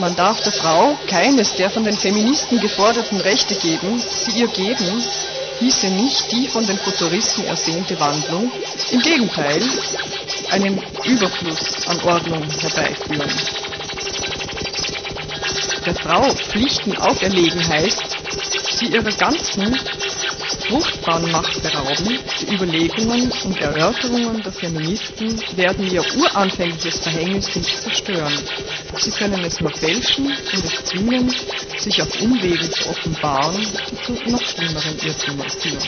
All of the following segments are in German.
Man darf der Frau keines der von den Feministen geforderten Rechte geben, die ihr geben, hieße nicht die von den Futuristen ersehnte Wandlung, im Gegenteil, einen Überfluss an Ordnung herbeiführen. Der Frau Pflichten auferlegen heißt, sie ihrer ganzen fruchtbaren Macht berauben. Die Überlegungen und Erörterungen der Feministen werden ihr uranfängliches Verhängnis nicht zerstören. Sie können es nur fälschen und es zwingen, sich auf Umwegen zu offenbaren, die zu noch schlimmeren Irrtümern führen.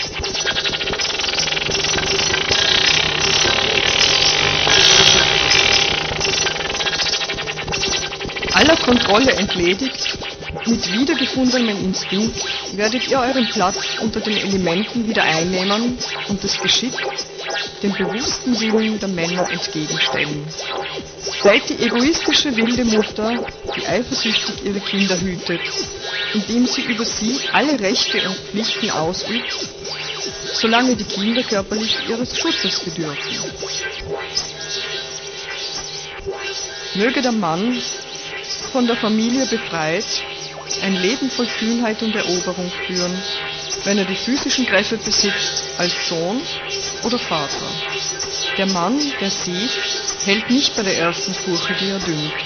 Aller Kontrolle entledigt, mit wiedergefundenem Instinkt werdet ihr euren Platz unter den Elementen wieder einnehmen und das Geschick dem bewussten Willen der Männer entgegenstellen. Seid die egoistische wilde Mutter, die eifersüchtig ihre Kinder hütet, indem sie über sie alle Rechte und Pflichten ausübt, solange die Kinder körperlich ihres Schutzes bedürfen. Möge der Mann, von der Familie befreit, ein Leben voll Kühnheit und Eroberung führen, wenn er die physischen Kräfte besitzt, als Sohn oder Vater. Der Mann, der sieht, hält nicht bei der ersten Furche, die er dünkt.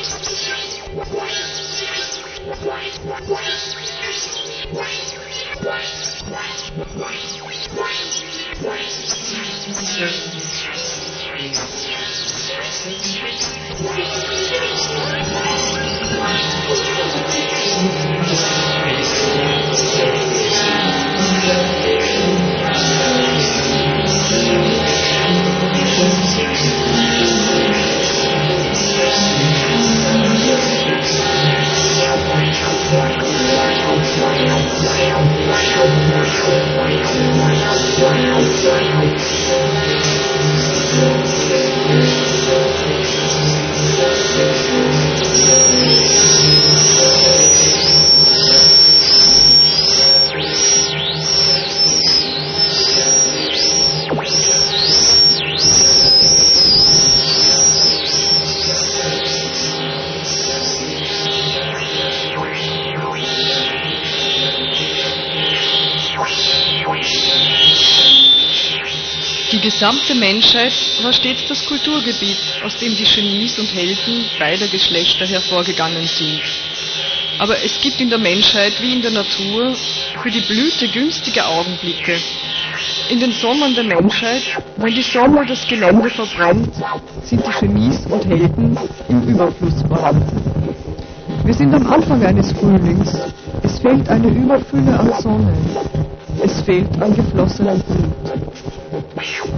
Die gesamte Menschheit war stets das Kulturgebiet, aus dem die Genies und Helden beider Geschlechter hervorgegangen sind. Aber es gibt in der Menschheit wie in der Natur für die Blüte günstige Augenblicke. In den Sommern der Menschheit, wenn die Sonne das Gelände verbrennt, sind die Genies und Helden im Überfluss vorhanden. Wir sind am Anfang eines Frühlings. Es fehlt eine Überfülle an Sonne. Es fehlt an geflossenem Blut.